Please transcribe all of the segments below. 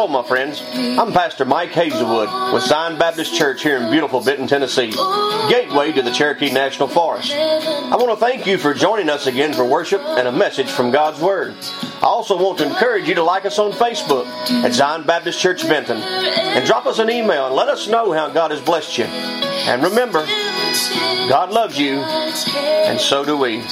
my friends. I'm Pastor Mike Hazelwood with Zion Baptist Church here in beautiful Benton, Tennessee, gateway to the Cherokee National Forest. I want to thank you for joining us again for worship and a message from God's Word. I also want to encourage you to like us on Facebook at Zion Baptist Church Benton and drop us an email and let us know how God has blessed you. And remember, God loves you, and so do we.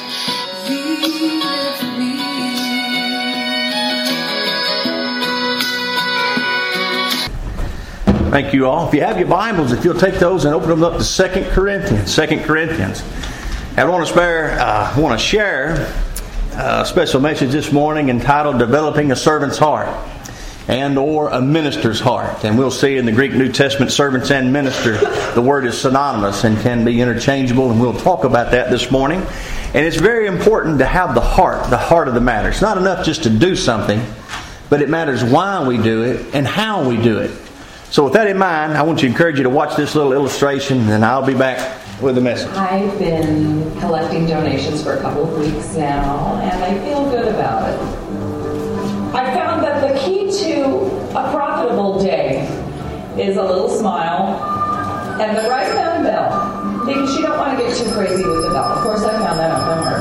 Thank you all. If you have your Bibles, if you'll take those and open them up to 2 Corinthians. 2 Corinthians. I want to share a special message this morning entitled Developing a Servant's Heart and or a Minister's Heart. And we'll see in the Greek New Testament, servants and minister, the word is synonymous and can be interchangeable, and we'll talk about that this morning. And it's very important to have the heart of the matter. It's not enough just to do something, but it matters why we do it and how we do it. So with that in mind, I want to encourage you to watch this little illustration, and I'll be back with the message. I've been collecting donations for a couple of weeks now, and I feel good about it. I found that the key to a profitable day is a little smile and the right amount of bell, because you don't want to get too crazy with the bell. Of course, I found that out from her.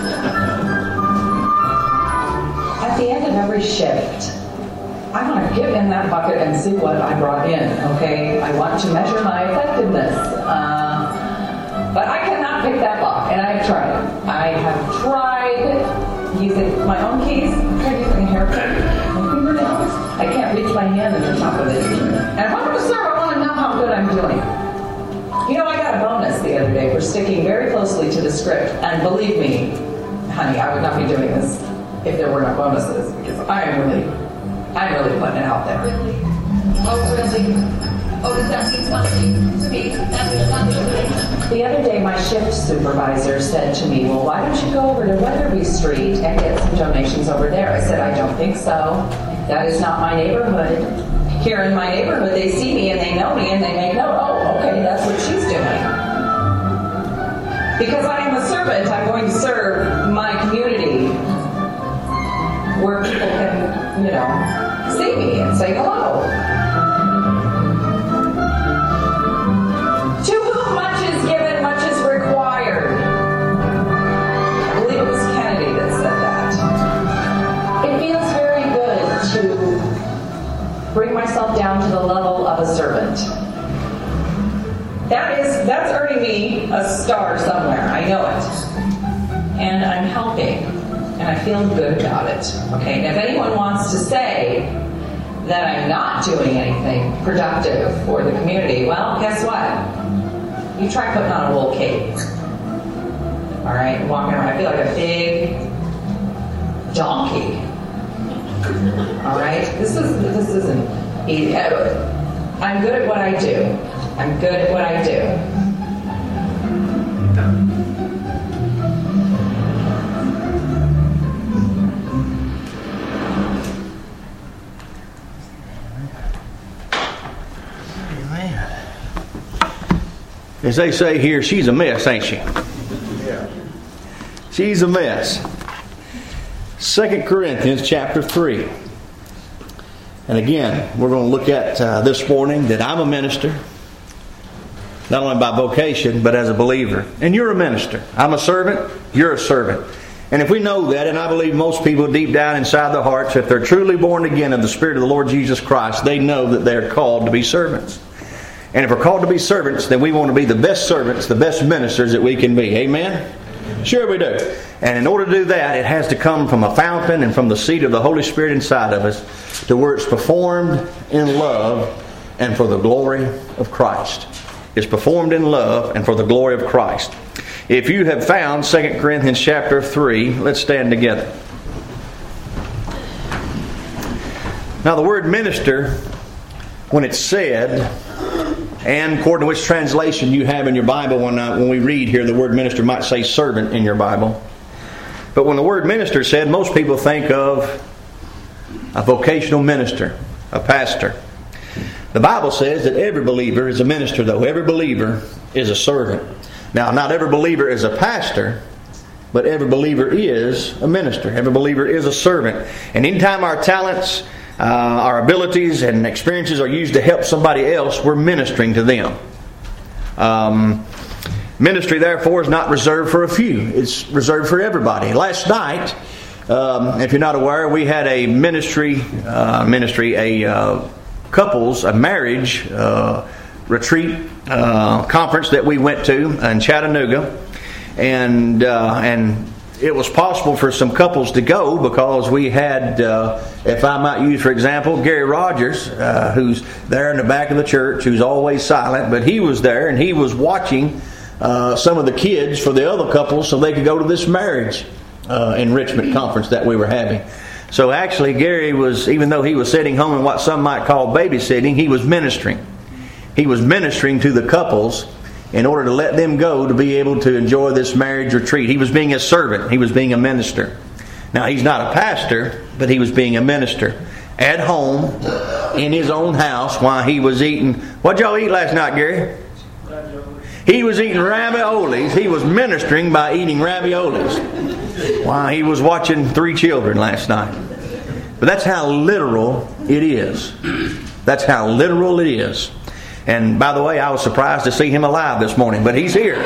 At the end of every shift, I want to get in that bucket and see what I brought in, okay? I want to measure my effectiveness. But I cannot pick that lock, and I've tried. I have tried using my own keys. I've tried using a haircut, my fingernails. I can't reach my hand to the top of it. And if I'm going to serve, I want to know how good I'm doing. You know, I got a bonus the other day for sticking very closely to the script. And believe me, honey, I would not be doing this if there were no bonuses, because I'm really putting it out there. Really? Oh, really? Oh, does that mean something to me? The other day, my shift supervisor said to me, well, why don't you go over to Weatherby Street and get some donations over there? I said, I don't think so. That is not my neighborhood. Here in my neighborhood, they see me and they know me and they make note, oh, okay, that's what she's doing. Because I am a servant, I'm going to serve my community where people can, see me and say hello. To whom much is given, much is required. I believe it was Kennedy that said that. It feels very good to bring myself down to the level of a servant. That's earning me a star somewhere. I know it. And I'm helping. And I feel good about it. Okay, now if anyone wants to say that I'm not doing anything productive for the community, well, guess what? You try putting on a wool cape. Alright, walking around. I feel like a big donkey. Alright? This isn't easy. I'm good at what I do. I'm good at what I do. As they say here, she's a mess, ain't she? Yeah. She's a mess. 2 Corinthians chapter 3. And again, we're going to look at this morning that I'm a minister, not only by vocation, but as a believer. And you're a minister. I'm a servant, you're a servant. And if we know that, and I believe most people deep down inside their hearts, if they're truly born again of the Spirit of the Lord Jesus Christ, they know that they're called to be servants. And if we're called to be servants, then we want to be the best servants, the best ministers that we can be. Amen? Sure we do. And in order to do that, it has to come from a fountain and from the seat of the Holy Spirit inside of us to where it's performed in love and for the glory of Christ. It's performed in love and for the glory of Christ. If you have found 2 Corinthians chapter 3, let's stand together. Now the word minister, when it's said, and according to which translation you have in your Bible, when we read here, the word minister might say servant in your Bible. But when the word minister is said, most people think of a vocational minister, a pastor. The Bible says that every believer is a minister, though. Every believer is a servant. Now, not every believer is a pastor, but every believer is a minister. Every believer is a servant. And anytime our talents our abilities and experiences are used to help somebody else, we're ministering to them. Ministry, therefore, is not reserved for a few. It's reserved for everybody. Last night, if you're not aware, we had a marriage retreat conference that we went to in Chattanooga, and it was possible for some couples to go because we had, if I might use for example, Gary Rogers, who's there in the back of the church, who's always silent, but he was there and he was watching some of the kids for the other couples so they could go to this marriage enrichment conference that we were having. So actually Gary was, even though he was sitting home in what some might call babysitting, he was ministering. He was ministering to the couples in order to let them go to be able to enjoy this marriage retreat. He was being a servant. He was being a minister. Now, he's not a pastor, but he was being a minister at home in his own house while he was eating. What'd y'all eat last night, Gary? He was eating raviolis. He was ministering by eating raviolis while he was watching 3 children last night. But that's how literal it is. That's how literal it is. And by the way, I was surprised to see him alive this morning, but he's here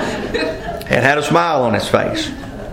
and had a smile on his face.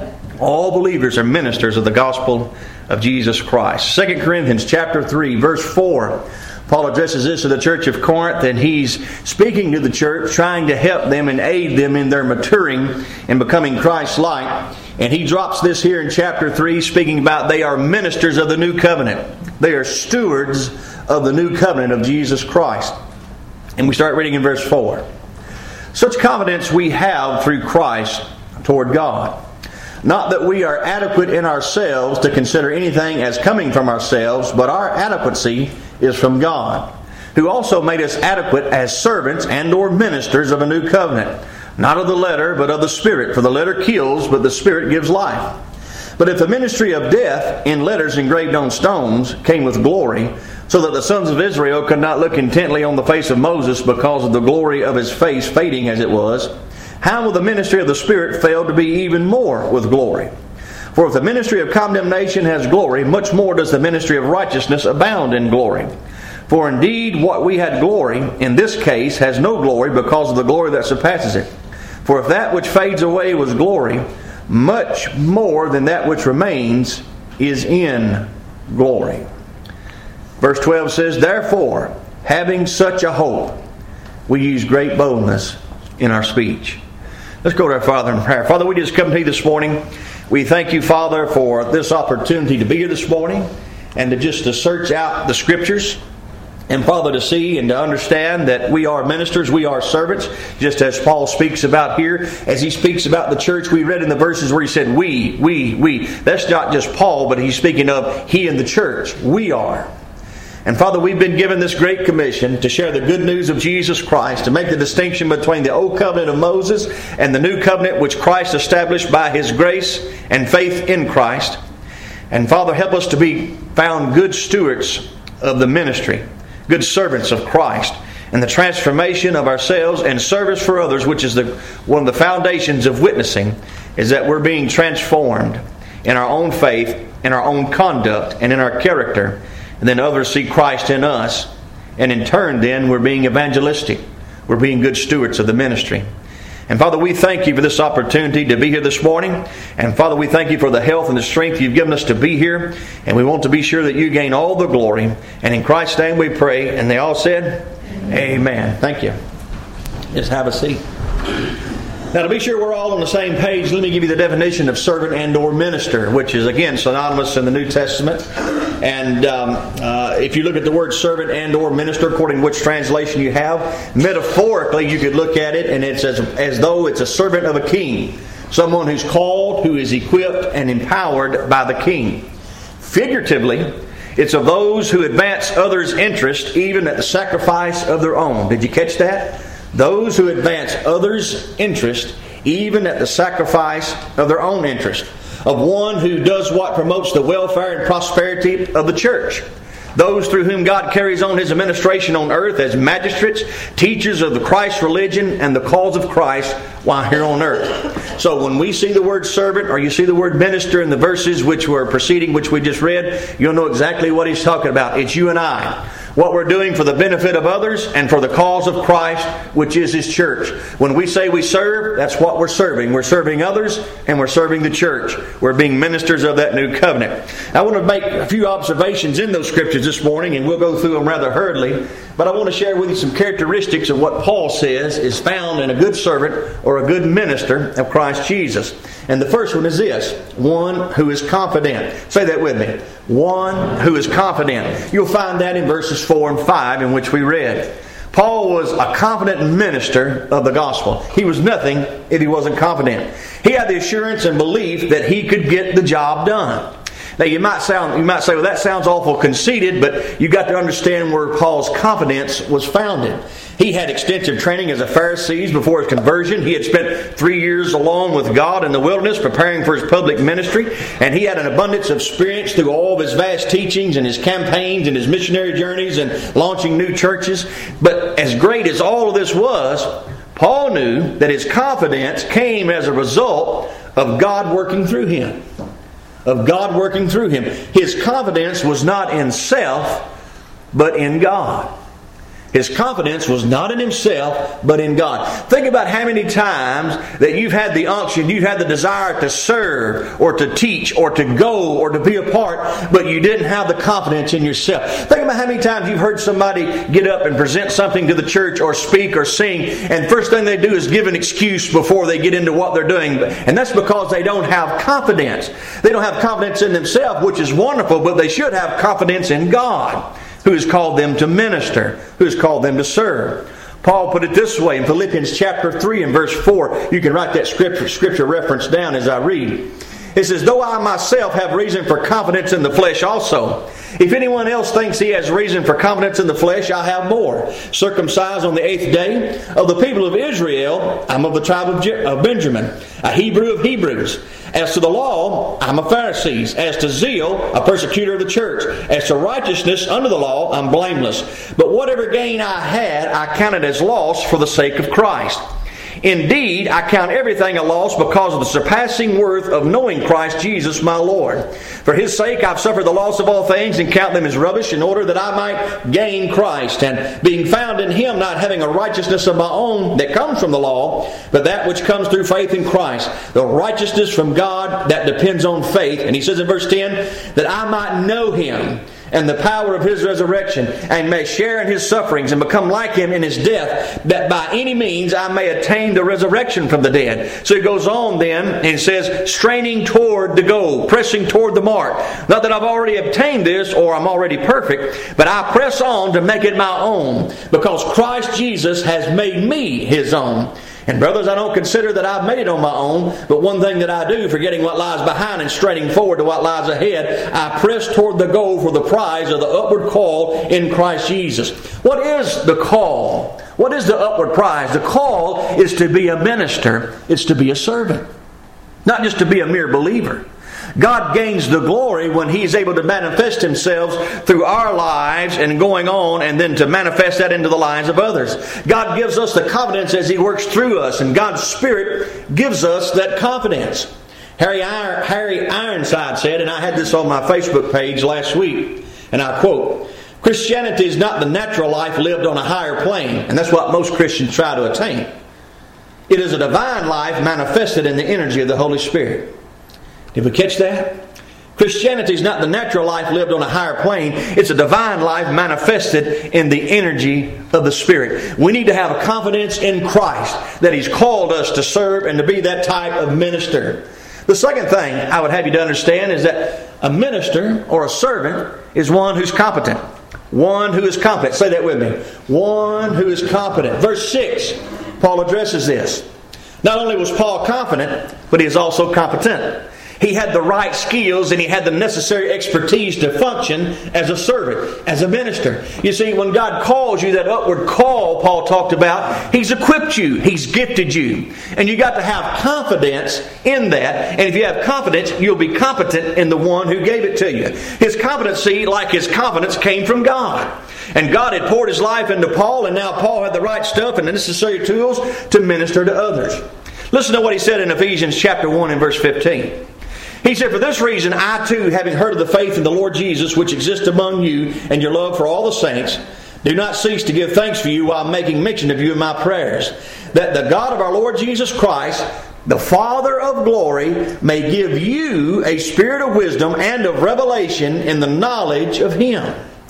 All believers are ministers of the gospel of Jesus Christ. 2 Corinthians chapter 3, verse 4. Paul addresses this to the church of Corinth, and he's speaking to the church, trying to help them and aid them in their maturing and becoming Christ-like. And he drops this here in chapter 3, speaking about they are ministers of the new covenant. They are stewards of the new covenant of Jesus Christ. And we start reading in verse 4. Such confidence we have through Christ toward God. Not that we are adequate in ourselves to consider anything as coming from ourselves, but our adequacy is from God, who also made us adequate as servants and or ministers of a new covenant. Not of the letter, but of the Spirit. For the letter kills, but the Spirit gives life. But if the ministry of death in letters engraved on stones came with glory, so that the sons of Israel could not look intently on the face of Moses because of the glory of his face fading as it was, how will the ministry of the Spirit fail to be even more with glory? For if the ministry of condemnation has glory, much more does the ministry of righteousness abound in glory. For indeed what we had glory in this case has no glory because of the glory that surpasses it. For if that which fades away was glory, much more than that which remains is in glory. Verse 12 says, therefore, having such a hope, we use great boldness in our speech. Let's go to our Father in prayer. Father, we just come to you this morning. We thank you, Father, for this opportunity to be here this morning and to search out the Scriptures. And Father, to see and to understand that we are ministers, we are servants, just as Paul speaks about here. As he speaks about the church, we read in the verses where he said, we. That's not just Paul, but he's speaking of he and the church. We are. And Father, we've been given this great commission to share the good news of Jesus Christ, to make the distinction between the old covenant of Moses and the new covenant which Christ established by His grace and faith in Christ. And Father, help us to be found good stewards of the ministry, good servants of Christ, and the transformation of ourselves and service for others, which is one of the foundations of witnessing, is that we're being transformed in our own faith, in our own conduct, and in our character. And then others see Christ in us. And in turn then we're being evangelistic. We're being good stewards of the ministry. And Father, we thank you for this opportunity to be here this morning. And Father, we thank you for the health and the strength you've given us to be here. And we want to be sure that you gain all the glory. And in Christ's name we pray. And they all said, Amen. Thank you. Just have a seat. Now, to be sure we're all on the same page, let me give you the definition of servant and or minister, which is, again, synonymous in the New Testament. And if you look at the word servant and or minister, according to which translation you have, metaphorically you could look at it and it's as though it's a servant of a king. Someone who's called, who is equipped and empowered by the king. Figuratively, it's of those who advance others' interest even at the sacrifice of their own. Did you catch that? Those who advance others' interest even at the sacrifice of their own interest. Of one who does what promotes the welfare and prosperity of the church. those through whom God carries on His administration on earth as magistrates, teachers of the Christ religion and the cause of Christ while here on earth. So when we see the word servant or you see the word minister in the verses which were preceding, which we just read, you'll know exactly what he's talking about. It's you and I. What we're doing for the benefit of others and for the cause of Christ, which is His church. When we say we serve, that's what we're serving. We're serving others and we're serving the church. We're being ministers of that new covenant. I want to make a few observations in those scriptures this morning, and we'll go through them rather hurriedly. But I want to share with you some characteristics of what Paul says is found in a good servant or a good minister of Christ Jesus. And the first one is this: one who is confident. Say that with me. One who is confident. You'll find that in verses 4 and 5 in which we read. Paul was a confident minister of the gospel. He was nothing if he wasn't confident. He had the assurance and belief that he could get the job done. Now you might say, well, that sounds awful conceited, but you got to understand where Paul's confidence was founded. He had extensive training as a Pharisee before his conversion. He had spent 3 years alone with God in the wilderness preparing for his public ministry. And he had an abundance of experience through all of his vast teachings and his campaigns and his missionary journeys and launching new churches. But as great as all of this was, Paul knew that his confidence came as a result of God working through him. Of God working through him. His confidence was not in self, but in God. His confidence was not in himself, but in God. Think about how many times that you've had the unction, you've had the desire to serve, or to teach, or to go, or to be a part, but you didn't have the confidence in yourself. Think about how many times you've heard somebody get up and present something to the church, or speak, or sing, and first thing they do is give an excuse before they get into what they're doing. And that's because they don't have confidence. They don't have confidence in themselves, which is wonderful, but they should have confidence in God, who has called them to minister, who has called them to serve. Paul put it this way in Philippians chapter 3 and verse 4. You can write that scripture reference down as I read. It says, though I myself have reason for confidence in the flesh also. If anyone else thinks he has reason for confidence in the flesh, I have more. Circumcised on the 8th day, of the people of Israel, I'm of the tribe of Benjamin, a Hebrew of Hebrews. As to the law, I'm a Pharisee. As to zeal, a persecutor of the church. As to righteousness under the law, I'm blameless. But whatever gain I had, I counted as loss for the sake of Christ. Indeed, I count everything a loss because of the surpassing worth of knowing Christ Jesus my Lord. For His sake I've suffered the loss of all things and count them as rubbish, in order that I might gain Christ, and being found in Him, not having a righteousness of my own that comes from the law, but that which comes through faith in Christ, the righteousness from God that depends on faith. And he says in verse 10, that I might know Him and the power of His resurrection, and may share in His sufferings, and become like Him in His death, that by any means I may attain the resurrection from the dead. So he goes on then, and he says, straining toward the goal, pressing toward the mark. Not that I've already obtained this, or I'm already perfect, but I press on to make it my own, because Christ Jesus has made me His own. And brothers, I don't consider that I've made it on my own, but one thing that I do, forgetting what lies behind and straining forward to what lies ahead, I press toward the goal for the prize of the upward call in Christ Jesus. What is the call? What is the upward prize? The call is to be a minister. It's to be a servant. Not just to be a mere believer. God gains the glory when He's able to manifest Himself through our lives and going on, and then to manifest that into the lives of others. God gives us the confidence as He works through us, and God's Spirit gives us that confidence. Harry Ironside said, and I had this on my Facebook page last week, and I quote, Christianity is not the natural life lived on a higher plane, and that's what most Christians try to attain. It is a divine life manifested in the energy of the Holy Spirit. Did we catch that? Christianity is not the natural life lived on a higher plane. It's a divine life manifested in the energy of the Spirit. We need to have a confidence in Christ that He's called us to serve and to be that type of minister. The second thing I would have you to understand is that a minister or a servant is one who's competent. One who is competent. Say that with me. One who is competent. Verse 6, Paul addresses this. Not only was Paul confident, but he is also competent. He had the right skills and he had the necessary expertise to function as a servant, as a minister. You see, when God calls you, that upward call Paul talked about, He's equipped you. He's gifted you. And you got to have confidence in that. And if you have confidence, you'll be competent in the one who gave it to you. His competency, like his confidence, came from God. And God had poured His life into Paul, and now Paul had the right stuff and the necessary tools to minister to others. Listen to what he said in Ephesians chapter 1 and verse 15. He said, "For this reason I too, having heard of the faith in the Lord Jesus, which exists among you, and your love for all the saints, do not cease to give thanks for you while making mention of you in my prayers, that the God of our Lord Jesus Christ, the Father of glory, may give you a spirit of wisdom and of revelation in the knowledge of Him.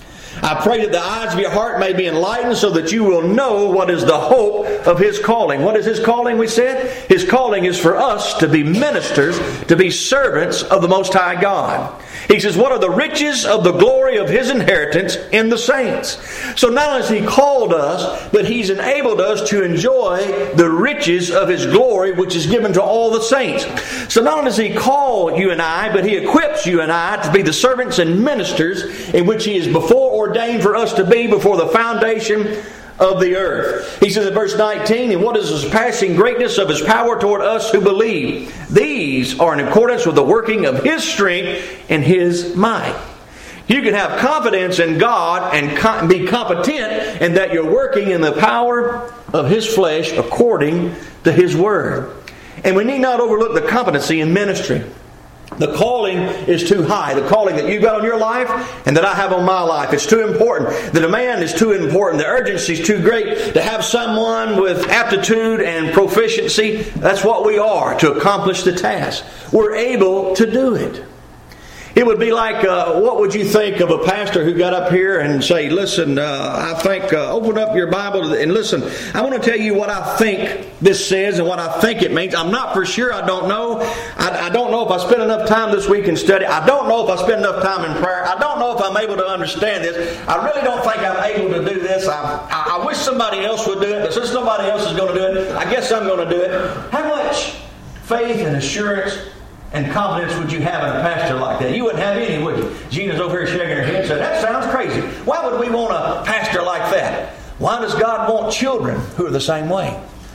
I pray that the eyes of your heart may be enlightened so that you will know what is the hope of His calling." What is His calling, we said? His calling is for us to be ministers, to be servants of the Most High God. He says, "What are the riches of the glory of His inheritance in the saints?" So not only has He called us, but He's enabled us to enjoy the riches of His glory, which is given to all the saints. So not only does He call you and I, but He equips you and I to be the servants and ministers in which He is before ordained for us to be before the foundation of the earth. He says in verse 19, "And what is the surpassing greatness of His power toward us who believe? These are in accordance with the working of His strength and His might." You can have confidence in God and be competent in that you're working in the power of His flesh according to His word. And we need not overlook the competency in ministry. The calling is too high. The calling that you've got on your life and that I have on my life is too important. The demand is too important. The urgency is too great to have someone with aptitude and proficiency. That's what we are, to accomplish the task. We're able to do it. It would be like, what would you think of a pastor who got up here and say, "Listen, I think, open up your Bible and listen, I want to tell you what I think this says and what I think it means. I'm not for sure. I don't know. I don't know if I spend enough time this week in study. I don't know if I spend enough time in prayer. I don't know if I'm able to understand this. I really don't think I'm able to do this. I wish somebody else would do it, but since nobody else is going to do it, I guess I'm going to do it." How much faith and assurance and confidence would you have in a pastor like that? You wouldn't have any, would you? Gina's over here shaking her head and said, "That sounds crazy. Why would we want a pastor like that?" Why does God want children who are the same way?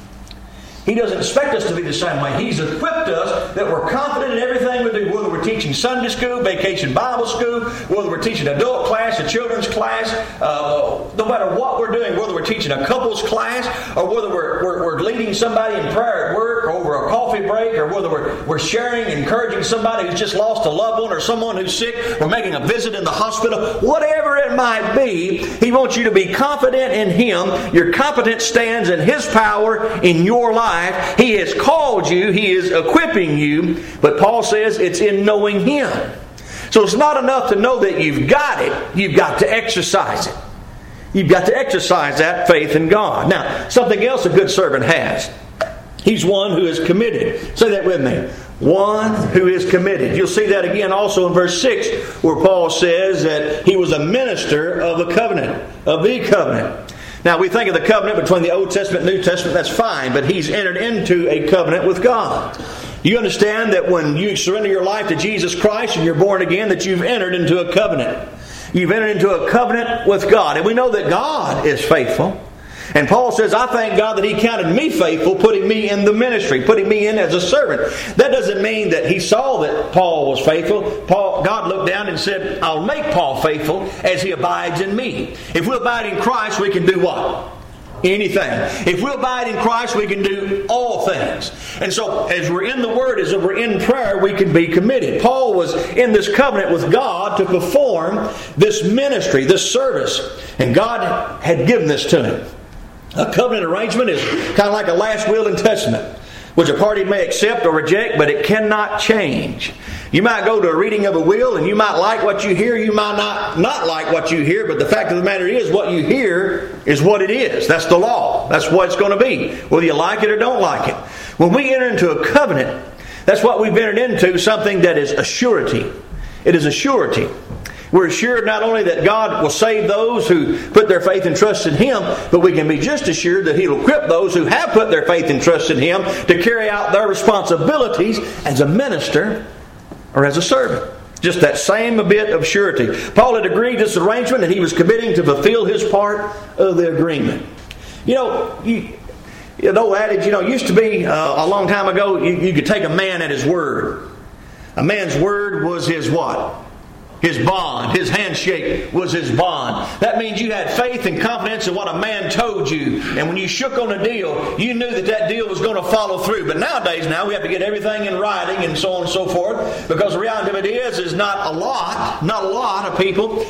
He doesn't expect us to be the same way. He's equipped us that we're confident in everything we do, whether we're teaching Sunday school, vacation Bible school, whether we're teaching adult class, a children's class, no matter what we're doing, whether we're teaching a couples class, or whether we're leading somebody in prayer at work, or over a coffee break, or whether we're sharing, encouraging somebody who's just lost a loved one, or someone who's sick, or making a visit in the hospital, whatever it might be, He wants you to be confident in Him. Your competence stands in His power in your life. He has called you. He is equipping you. But Paul says it's in knowing Him. So it's not enough to know that you've got it. You've got to exercise it. You've got to exercise that faith in God. Now, something else a good servant has. He's one who is committed. Say that with me. One who is committed. You'll see that again also in verse 6, where Paul says that he was a minister of the covenant, of the covenant. Now, we think of the covenant between the Old Testament and New Testament, that's fine, but he's entered into a covenant with God. You understand that when you surrender your life to Jesus Christ and you're born again, that you've entered into a covenant. You've entered into a covenant with God. And we know that God is faithful. And Paul says, I thank God that He counted me faithful, putting me in the ministry, putting me in as a servant. That doesn't mean that He saw that Paul was faithful. God looked down and said, I'll make Paul faithful as he abides in me. If we abide in Christ, we can do what? Anything. If we abide in Christ, we can do all things. And so, as we're in the Word, as we're in prayer, we can be committed. Paul was in this covenant with God to perform this ministry, this service. And God had given this to him. A covenant arrangement is kind of like a last will and testament, which a party may accept or reject, but it cannot change. You might go to a reading of a will and you might like what you hear, you might not like what you hear, but the fact of the matter is what you hear is what it is. That's the law. That's what it's going to be, whether you like it or don't like it. When we enter into a covenant, that's what we've entered into, something that is a surety. It is a surety. We're assured not only that God will save those who put their faith and trust in Him, but we can be just assured that He'll equip those who have put their faith and trust in Him to carry out their responsibilities as a minister or as a servant. Just that same bit of surety. Paul had agreed to this arrangement and he was committing to fulfill his part of the agreement. You know, the old adage, used to be a long time ago, you could take a man at his word. A man's word was his what? His bond. His handshake was his bond. That means you had faith and confidence in what a man told you. And when you shook on a deal, you knew that deal was going to follow through. But nowadays, we have to get everything in writing and so on and so forth. Because the reality of it is not a lot of people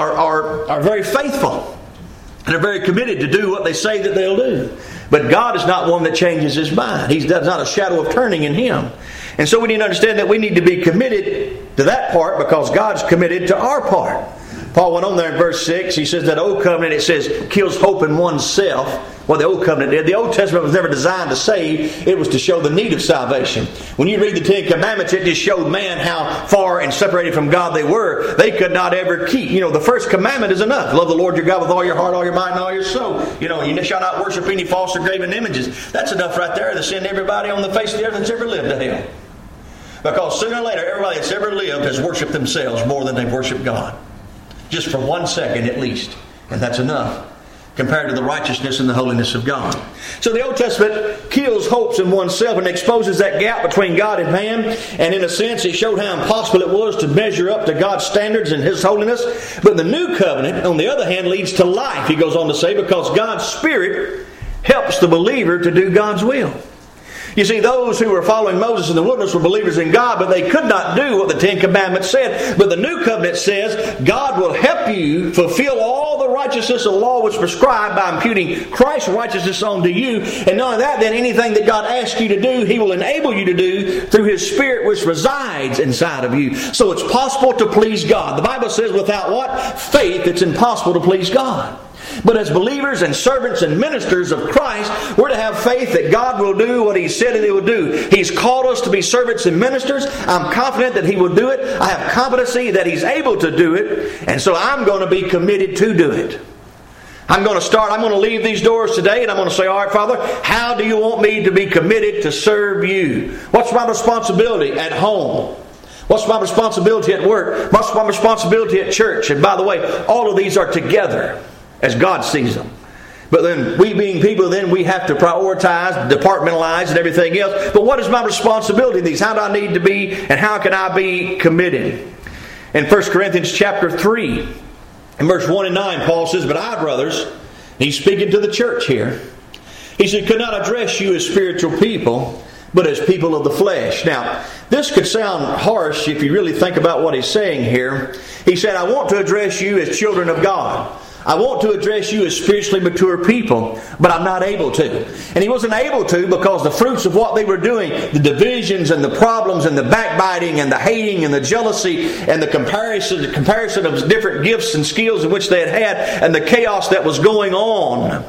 are very faithful. And are very committed to do what they say that they'll do. But God is not one that changes His mind. There's not a shadow of turning in Him. And so we need to understand that we need to be committed to that part because God's committed to our part. Paul went on there in verse 6. He says that old covenant, it says, kills hope in oneself. Well, the old covenant did. The Old Testament was never designed to save. It was to show the need of salvation. When you read the Ten Commandments, it just showed man how far and separated from God they were. They could not ever keep. The first commandment is enough. Love the Lord your God with all your heart, all your mind, and all your soul. You shall not worship any false or graven images. That's enough right there to send everybody on the face of the earth that's ever lived to hell. Because sooner or later, everybody that's ever lived has worshipped themselves more than they've worshipped God. Just for 1 second at least. And that's enough compared to the righteousness and the holiness of God. So the Old Testament kills hopes in oneself and exposes that gap between God and man. And in a sense, it showed how impossible it was to measure up to God's standards and His holiness. But the New Covenant, on the other hand, leads to life, he goes on to say, because God's Spirit helps the believer to do God's will. You see, those who were following Moses in the wilderness were believers in God, but they could not do what the Ten Commandments said. But the New Covenant says God will help you fulfill all the righteousness of the law which is prescribed by imputing Christ's righteousness onto you. And not only that, then anything that God asks you to do, He will enable you to do through His Spirit which resides inside of you. So it's possible to please God. The Bible says without what? Faith, it's impossible to please God. But as believers and servants and ministers of Christ, we're to have faith that God will do what He said that He will do. He's called us to be servants and ministers. I'm confident that He will do it. I have competency that He's able to do it. And so I'm going to be committed to do it. I'm going to leave these doors today and I'm going to say, all right, Father, how do you want me to be committed to serve you? What's my responsibility at home? What's my responsibility at work? What's my responsibility at church? And by the way, all of these are together as God sees them. But then we being people, then we have to prioritize, departmentalize and everything else. But what is my responsibility in these? How do I need to be and how can I be committed? In 1 Corinthians chapter 3, in verse 1 and 9, Paul says, but I, brothers, he's speaking to the church here. He said, could not address you as spiritual people, but as people of the flesh. Now, this could sound harsh if you really think about what he's saying here. He said, I want to address you as children of God. I want to address you as spiritually mature people, but I'm not able to. And he wasn't able to because the fruits of what they were doing, the divisions and the problems and the backbiting and the hating and the jealousy and the comparison of different gifts and skills in which they had and the chaos that was going on.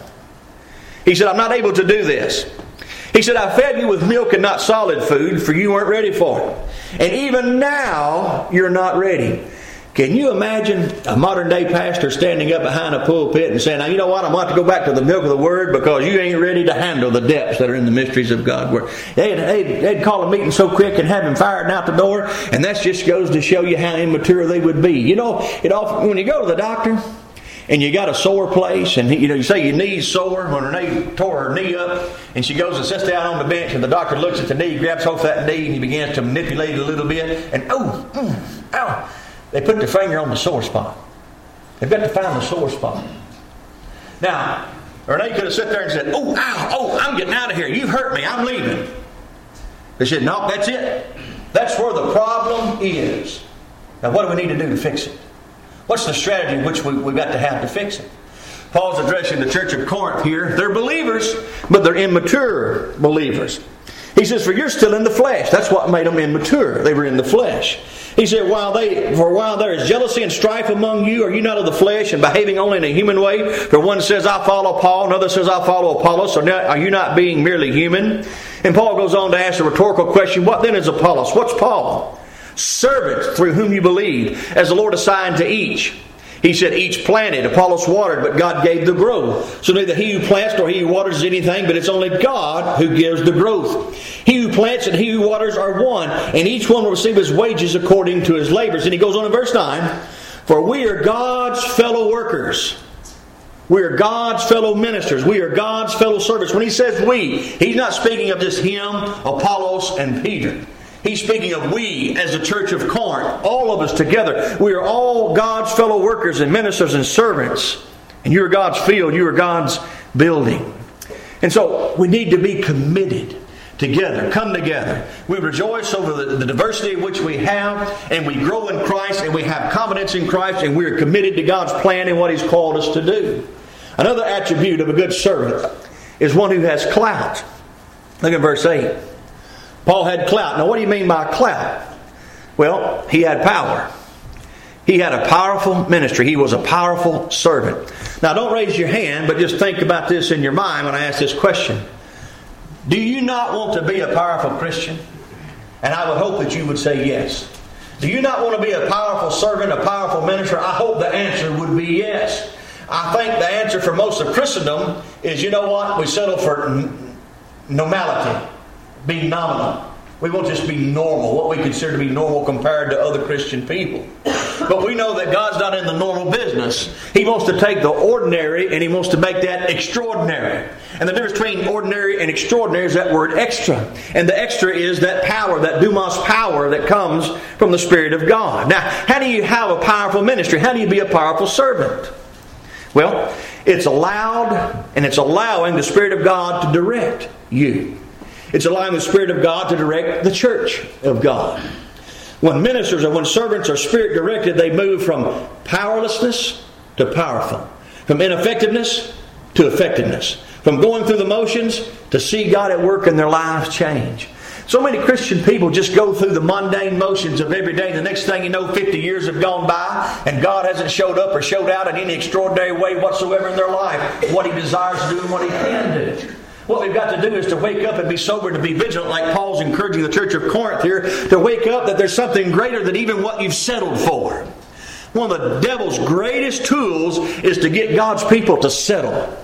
He said, I'm not able to do this. He said, I fed you with milk and not solid food, for you weren't ready for it. And even now, you're not ready. Can you imagine a modern day pastor standing up behind a pulpit and saying, now you know what, I'm going to have to go back to the milk of the Word because you ain't ready to handle the depths that are in the mysteries of God's Word. They'd call a meeting so quick and have him fired out the door, and that just goes to show you how immature they would be. You know, when you go to the doctor and you got a sore place, and you say your knee's sore, when Renee tore her knee up, and she goes and sits down on the bench, and the doctor looks at the knee, grabs hold of that knee, and he begins to manipulate it a little bit, and ow. They put their finger on the sore spot. They've got to find the sore spot. Now, Renee could have sat there and said, I'm getting out of here. You hurt me. I'm leaving. They said, no, that's it. That's where the problem is. Now, what do we need to do to fix it? What's the strategy which we've got to have to fix it? Paul's addressing the church of Corinth here. They're believers, but they're immature believers. He says, for you're still in the flesh. That's what made them immature. They were in the flesh. He said, for a while there is jealousy and strife among you. Are you not of the flesh and behaving only in a human way? For one says, I follow Paul. Another says, I follow Apollos. So now, are you not being merely human? And Paul goes on to ask a rhetorical question. What then is Apollos? What's Paul? Servants through whom you believe, as the Lord assigned to each. He said, each planted, Apollos watered, but God gave the growth. So neither he who plants nor he who waters is anything, but it's only God who gives the growth. He who plants and he who waters are one, and each one will receive his wages according to his labors. And he goes on in verse 9, for we are God's fellow workers. We are God's fellow ministers. We are God's fellow servants. When he says we, he's not speaking of just him, Apollos, and Peter. He's speaking of we as the church of Corinth. All of us together. We are all God's fellow workers and ministers and servants. And you are God's field. You are God's building. And so we need to be committed together. Come together. We rejoice over the diversity which we have. And we grow in Christ. And we have confidence in Christ. And we are committed to God's plan and what He's called us to do. Another attribute of a good servant is one who has clout. Look at verse 8. Paul had clout. Now what do you mean by clout? Well, he had power. He had a powerful ministry. He was a powerful servant. Now don't raise your hand, but just think about this in your mind when I ask this question. Do you not want to be a powerful Christian? And I would hope that you would say yes. Do you not want to be a powerful servant, a powerful minister? I hope the answer would be yes. I think the answer for most of Christendom is, you know what? We settle for normality. Be nominal. We won't just be normal, what we consider to be normal compared to other Christian people. But we know that God's not in the normal business. He wants to take the ordinary and He wants to make that extraordinary. And the difference between ordinary and extraordinary is that word extra. And the extra is that power, that dunamis power that comes from the Spirit of God. Now, how do you have a powerful ministry? How do you be a powerful servant? Well, it's allowed and it's allowing the Spirit of God to direct you. It's allowing the Spirit of God to direct the church of God. When ministers or when servants are Spirit directed, they move from powerlessness to powerful. From ineffectiveness to effectiveness. From going through the motions to see God at work in their lives change. So many Christian people just go through the mundane motions of every day. The next thing you know, 50 years have gone by and God hasn't showed up or showed out in any extraordinary way whatsoever in their life. What He desires to do and what He can do. What we've got to do is to wake up and be sober, to be vigilant, like Paul's encouraging the church of Corinth here, to wake up that there's something greater than even what you've settled for. One of the devil's greatest tools is to get God's people to settle.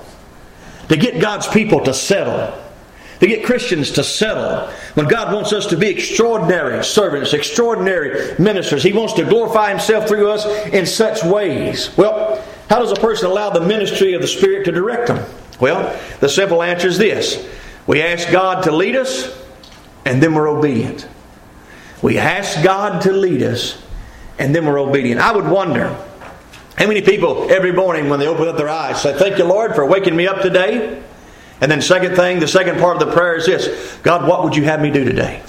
To get God's people to settle. To get Christians to settle. When God wants us to be extraordinary servants, extraordinary ministers, He wants to glorify Himself through us in such ways. Well, how does a person allow the ministry of the Spirit to direct them? Well, the simple answer is this. We ask God to lead us, and then we're obedient. We ask God to lead us, and then we're obedient. I would wonder, how many people every morning when they open up their eyes say, thank you, Lord, for waking me up today? And then the second part of the prayer is this. God, what would you have me do today?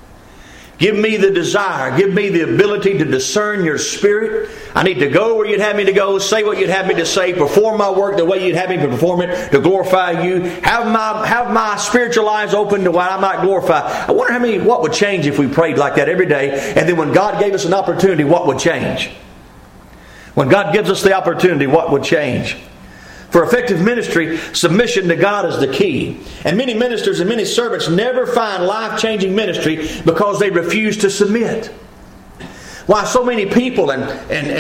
Give me the desire. Give me the ability to discern your Spirit. I need to go where you'd have me to go. Say what you'd have me to say. Perform my work the way you'd have me to perform it. To glorify you. Have my spiritual eyes open to what I might glorify. I wonder what would change if we prayed like that every day. And then when God gave us an opportunity, what would change? When God gives us the opportunity, what would change? For effective ministry, submission to God is the key. And many ministers and many servants never find life-changing ministry because they refuse to submit. Why so many people, and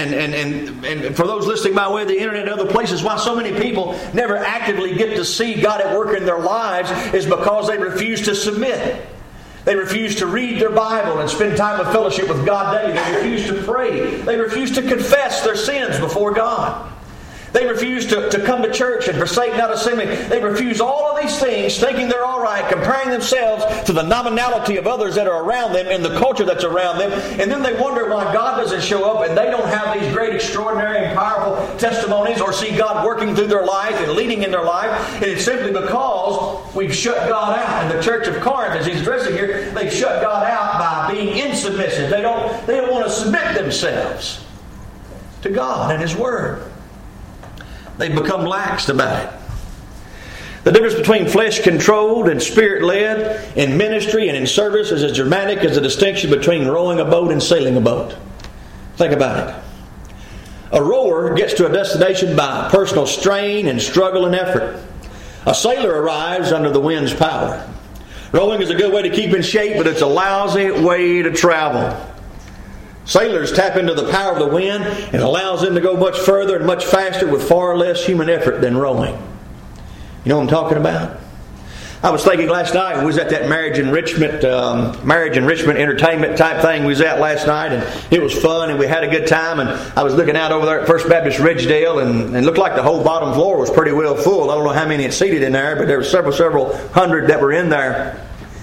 for those listening by way of the internet and other places, why so many people never actively get to see God at work in their lives is because they refuse to submit. They refuse to read their Bible and spend time of fellowship with God daily. They refuse to pray. They refuse to confess their sins before God. They refuse to come to church and forsake not assembling. They refuse all of these things, thinking they're all right, comparing themselves to the nominality of others that are around them and the culture that's around them. And then they wonder why God doesn't show up and they don't have these great, extraordinary, and powerful testimonies or see God working through their life and leading in their life. And it's simply because we've shut God out. In the church of Corinth, as he's addressing here, they've shut God out by being insubmissive. They don't want to submit themselves to God and His Word. They've become lax about it. The difference between flesh-controlled and spirit-led in ministry and in service is as dramatic as the distinction between rowing a boat and sailing a boat. Think about it. A rower gets to a destination by personal strain and struggle and effort. A sailor arrives under the wind's power. Rowing is a good way to keep in shape, but it's a lousy way to travel. Sailors tap into the power of the wind and it allows them to go much further and much faster with far less human effort than rowing. You know what I'm talking about? I was thinking last night, we was at that marriage enrichment entertainment type thing we was at last night, and it was fun and we had a good time, and I was looking out over there at First Baptist Ridgedale, and it looked like the whole bottom floor was pretty well full. I don't know how many it seated in there, but there were several hundred that were in there.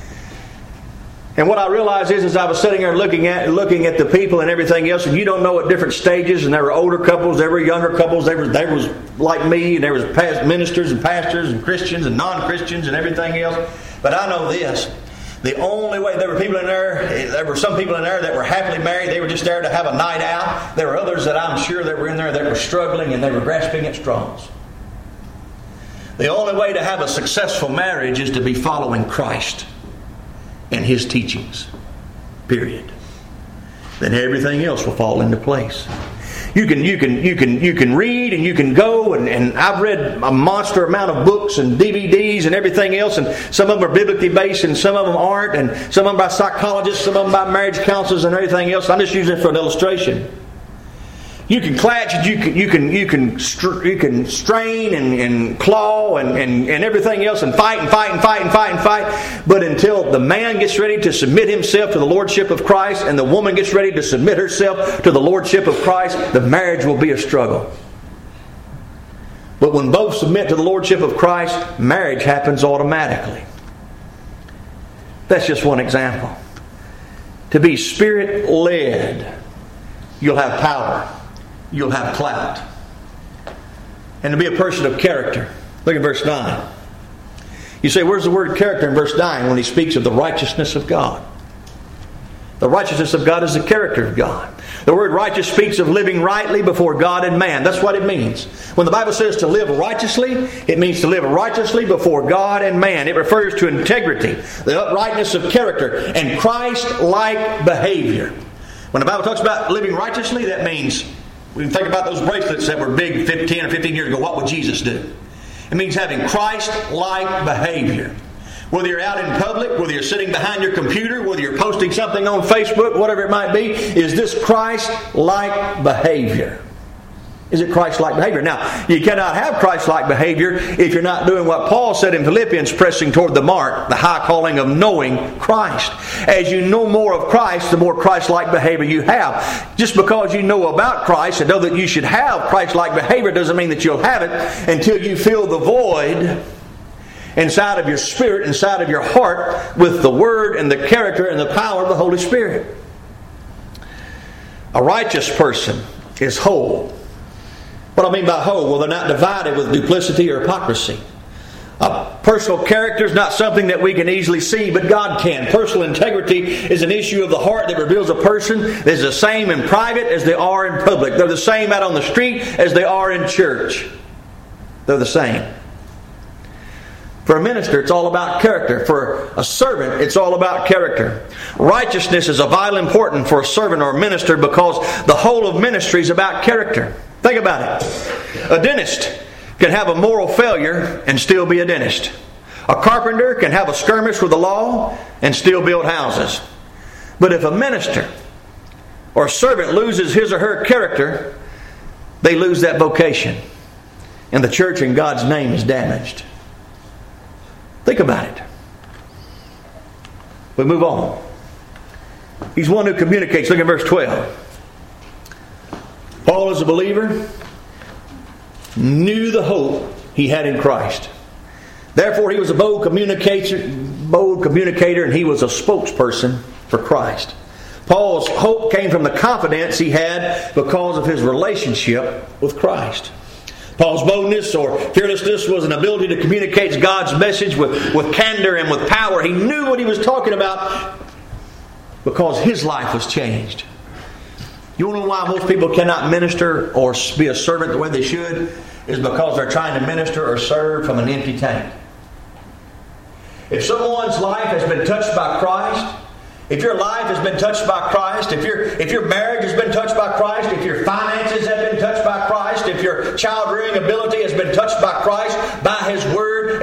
And what I realized is, as I was sitting there looking at the people and everything else, and you don't know at different stages, and there were older couples, there were younger couples, there was like me, and there was ministers and pastors and Christians and non-Christians and everything else. But I know this. The only way, there were some people in there that were happily married. They were just there to have a night out. There were others that I'm sure that were in there that were struggling and they were grasping at straws. The only way to have a successful marriage is to be following Christ and His teachings. Period. Then everything else will fall into place. You can read and you can go and I've read a monster amount of books and DVDs and everything else, and some of them are biblically based and some of them aren't, and some of them by psychologists, some of them by marriage counselors and everything else. I'm just using it for an illustration. You can clutch, you can strain and claw and everything else and fight. But until the man gets ready to submit himself to the Lordship of Christ and the woman gets ready to submit herself to the Lordship of Christ, the marriage will be a struggle. But when both submit to the Lordship of Christ, marriage happens automatically. That's just one example. To be Spirit-led, you'll have power. You'll have clout. And to be a person of character. Look at verse 9. You say, where's the word character in verse 9 when he speaks of the righteousness of God? The righteousness of God is the character of God. The word righteous speaks of living rightly before God and man. That's what it means. When the Bible says to live righteously, it means to live righteously before God and man. It refers to integrity, the uprightness of character, and Christ-like behavior. When the Bible talks about living righteously, that means, we can think about those bracelets that were big 10 or 15 years ago. What would Jesus do? It means having Christ-like behavior. Whether you're out in public, whether you're sitting behind your computer, whether you're posting something on Facebook, whatever it might be, is this Christ-like behavior? Is it Christ-like behavior? Now, you cannot have Christ-like behavior if you're not doing what Paul said in Philippians, pressing toward the mark, the high calling of knowing Christ. As you know more of Christ, the more Christ-like behavior you have. Just because you know about Christ and know that you should have Christ-like behavior doesn't mean that you'll have it until you fill the void inside of your spirit, inside of your heart, with the Word and the character and the power of the Holy Spirit. A righteous person is whole. What do I mean by whole? Well, they're not divided with duplicity or hypocrisy. Personal character is not something that we can easily see, but God can. Personal integrity is an issue of the heart that reveals a person that is the same in private as they are in public. They're the same out on the street as they are in church. They're the same. For a minister, it's all about character. For a servant, it's all about character. Righteousness is of vital importance for a servant or a minister because the whole of ministry is about character. Think about it. A dentist can have a moral failure and still be a dentist. A carpenter can have a skirmish with the law and still build houses. But if a minister or a servant loses his or her character, they lose that vocation. And the church and God's name is damaged. Think about it. We move on. He's one who communicates. Look at verse 12. Paul, as a believer, knew the hope he had in Christ. Therefore, he was a bold communicator, and he was a spokesperson for Christ. Paul's hope came from the confidence he had because of his relationship with Christ. Paul's boldness or fearlessness was an ability to communicate God's message with candor and with power. He knew what he was talking about because his life was changed. You want to know why most people cannot minister or be a servant the way they should? Is because they're trying to minister or serve from an empty tank. If someone's life has been touched by Christ, if your life has been touched by Christ, if your marriage has been touched by Christ, if your finances have been touched by Christ, if your child rearing ability has been touched by Christ, by His Word and by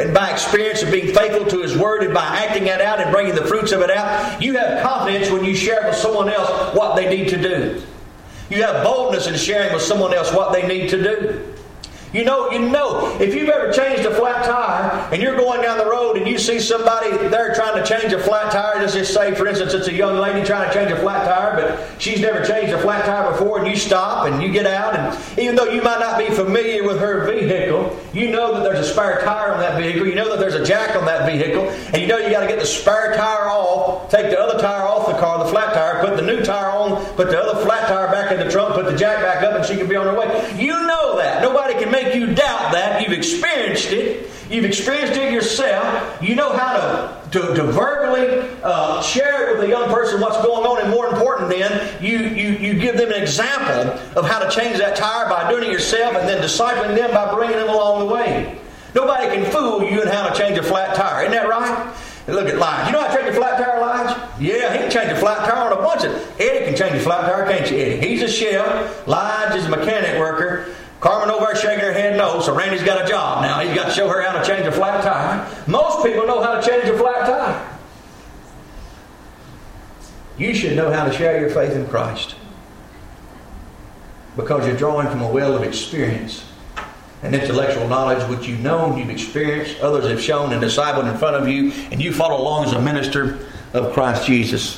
experience of being faithful to His Word and by acting it out and bringing the fruits of it out, you have confidence when you share with someone else what they need to do. You have boldness in sharing with someone else what they need to do. You know, if you've ever changed a flat tire and you're going down the road and you see somebody there trying to change a flat tire, let's just say, for instance, it's a young lady trying to change a flat tire, but she's never changed a flat tire before, and you stop and you get out, and even though you might not be familiar with her vehicle, you know that there's a spare tire on that vehicle, you know that there's a jack on that vehicle, and you know you got to get the spare tire off, take the other tire off the car, the flat tire, put the new tire on, put the other flat tire back in the trunk, put the jack back up, and she can be on her way. You know that. Nobody can make you doubt that. You've experienced it. You've experienced it yourself. You know how to verbally share it with a young person what's going on, and more important then, you give them an example of how to change that tire by doing it yourself and then discipling them by bringing them along the way. Nobody can fool you in how to change a flat tire. Isn't that right? Look at Lige. You know how to change a flat tire, Lige? Yeah, he can change a flat tire on a bunch of... Eddie can change a flat tire, can't you, Eddie? He's a chef. Lige is a mechanic worker. Carmen over there shaking her head no, so Randy's got a job now. He's got to show her how to change a flat tire. Most people know how to change a flat tire. You should know how to share your faith in Christ, because you're drawing from a well of experience and intellectual knowledge which you've known, you've experienced, others have shown and discipled in front of you, and you follow along as a minister of Christ Jesus.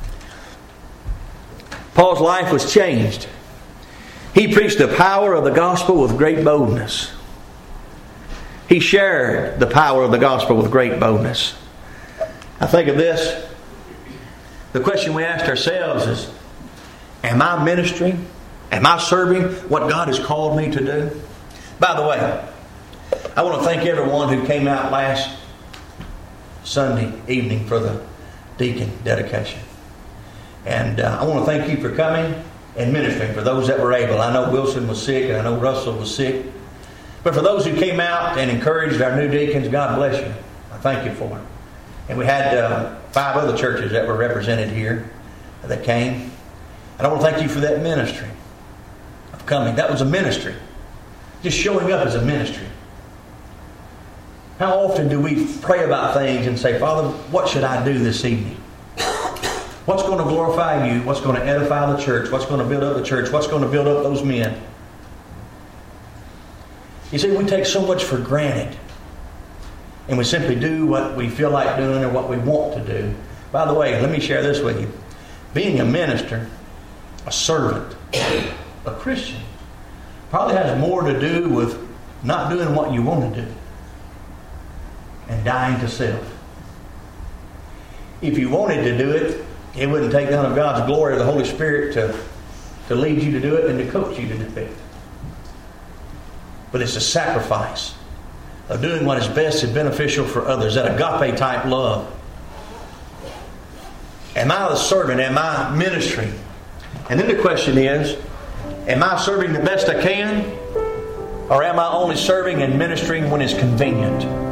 Paul's life was changed. He preached the power of the gospel with great boldness. He shared the power of the gospel with great boldness. I think of this. The question we asked ourselves is, am I ministering? Am I serving what God has called me to do? By the way, I want to thank everyone who came out last Sunday evening for the deacon dedication. And I want to thank you for coming and ministering, for those that were able. I know Wilson was sick, and I know Russell was sick. But for those who came out and encouraged our new deacons, God bless you. I thank you for it. And we had 5 other churches that were represented here that came. And I want to thank you for that ministry of coming. That was a ministry. Just showing up as a ministry. How often do we pray about things and say, Father, what should I do this evening? What's going to glorify you? What's going to edify the church? What's going to build up the church? What's going to build up those men? You see, we take so much for granted. And we simply do what we feel like doing or what we want to do. By the way, let me share this with you. Being a minister, a servant, a Christian, probably has more to do with not doing what you want to do and dying to self. If you wanted to do it, it wouldn't take none of God's glory or the Holy Spirit to lead you to do it and to coach you to do it. But it's a sacrifice of doing what is best and beneficial for others, that agape type love. Am I the servant? Am I ministering? And then the question is, am I serving the best I can? Or am I only serving and ministering when it's convenient?